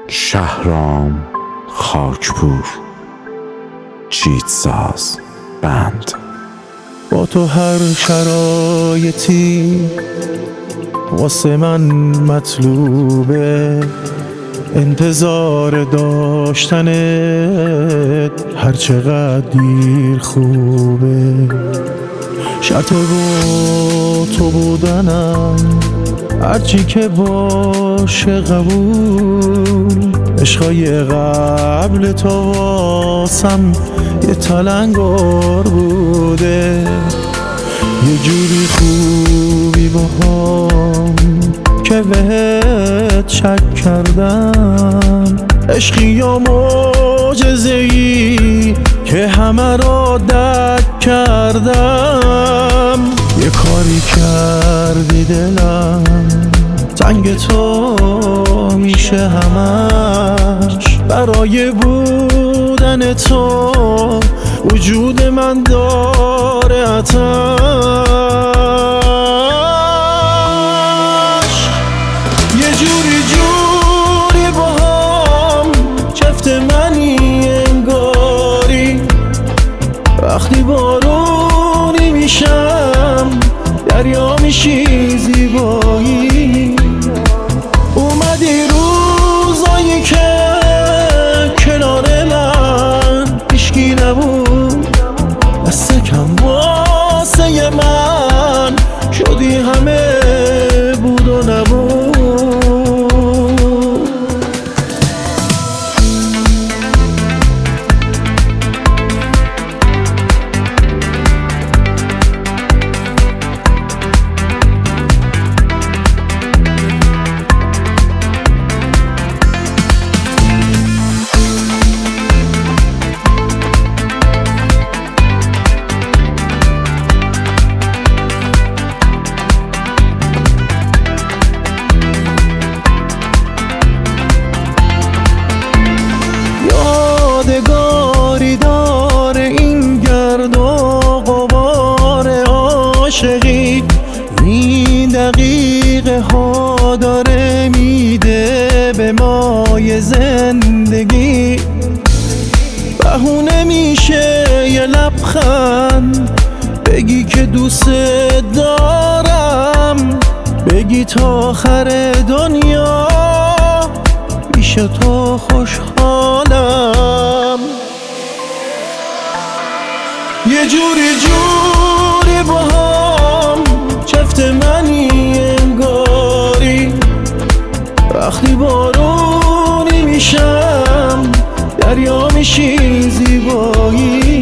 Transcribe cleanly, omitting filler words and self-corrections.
شهرام خاکپور، جیتساز بند. با تو هر شرایطی واسه من مطلوبه، انتظار داشتنت هر چقدر دیر خوبه. شرط با تو بودنم هرچی که باشه قبول. عشقای قبل تو واسم یه تلنگار بوده، یه جوری خوبی باهام که بهت شک کردم. عشقی یا معجزه‌ای که همه را درک کردم. یه کاری کردی دلم تنگ تو میشه همش. برای بودن تو وجود من داره آتش. یه جوری با هم چفت منی انگاری. وقتی بارونی میشم دریا میشی زیبایی. اومدی روزایی که کنار من هیچکی نبود. دست کم واسه من شدی همه بود و نبود. یادگاری داره این گرد و غبار عاشقی. این دقیقه ها داره میده به مای زندگی. بهونه میشه یه لبخند بگی که دوست دارم. بگی تا آخر دنیا پیش تو خوشحالم. یه جوری با هم چفت منی انگاری. وقتی بارونی میشم دریا میشی زیبایی.